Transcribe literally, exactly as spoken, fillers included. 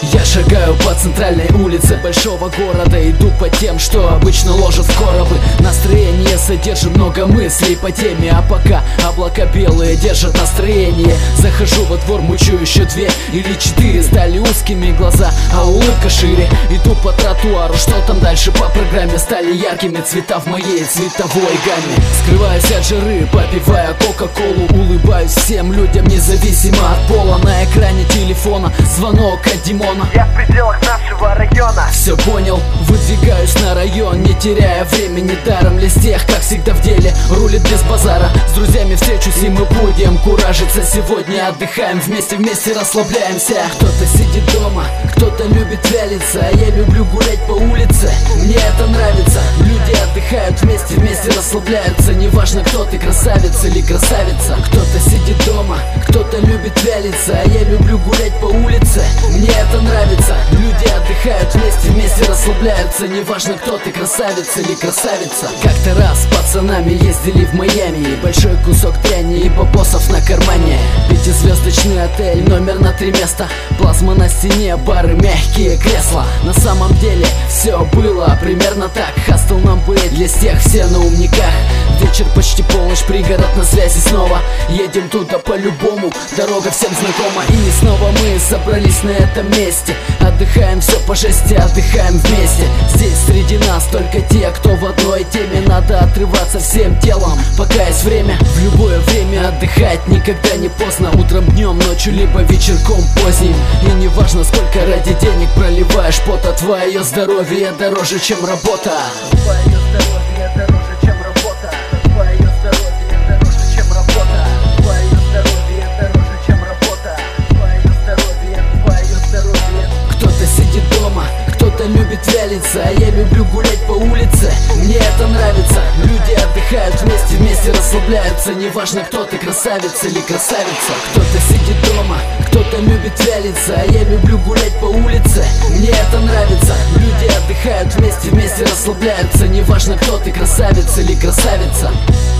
Я шагаю по центральной улице большого города, иду по тем, что обычно ложат в коробы. Настроение содержит много мыслей по теме, а пока облака белые держат настроение. Захожу во двор, мучу еще две или четыре. Стали узкими глаза, а улыбка шире. Иду по тротуару, что там дальше по программе. Стали яркими цвета в моей цветовой гамме. Скрываюсь от жары, попивая кока-колу. Улыбаюсь всем людям, независимо от пола. На экране телефона звонок от Димона. Я в пределах нашего района. Все понял, выдвигаюсь на район, не теряя времени даром. Для тех, как всегда в деле, рулит без базара. С друзьями встречусь и мы будем куражиться. Сегодня отдыхаем вместе, вместе расслабляемся. Кто-то сидит дома, кто-то любит вялиться, а я люблю гулять по улице, мне это нравится. Люди отдыхают вместе, вместе расслабляются. Неважно, кто ты, красавица или красавица. Кто-то сидит дома, кто-то любит вялиться, а я люблю гулять по улице, мне это нравится. Люди отдыхают вместе, вместе расслабляются. Неважно, кто ты, красавица или красавица. Как-то раз с пацанами ездили в Майами. Большой кусок дряни и бабосов на кармане. Пятизвездочный отель, номер на три места. Плазма на стене, бары, мягкие кресла. На самом деле все было примерно так. Хастл нам быть для всех, все на умниках. Вечер почти полночь, пригород на связи снова. Едем туда по-любому, дорога всем знакома. И снова мы собрались на этом месте. Отдыхаем все по жести, отдыхаем вместе. Здесь среди нас только те, кто в одной теме. Надо отрываться всем телом, пока есть время. В любое время отдыхать, никогда не поздно. Утром, днем, ночью, либо вечерком поздним. И не важно, сколько ради денег проливаешь пота. Твое здоровье дороже, чем работа. Твое здоровье дороже, чем работа. Твое здоровье дороже, чем работа. Твое здоровье дороже, чем работа. Твое здоровье, твое здоровье. Кто-то сидит дома, кто-то любит вялиться, а я люблю гулять по улице, мне это нравится. Люди отдыхают вместе, вместе расслабляются. Неважно, кто ты, красавица или красавица. Кто-то сидит дома, кто-то любит вялиться, а я люблю гулять по улице, мне это нравится. Люди отдыхают вместе, вместе расслабляются. Неважно, кто ты, красавица или красавица.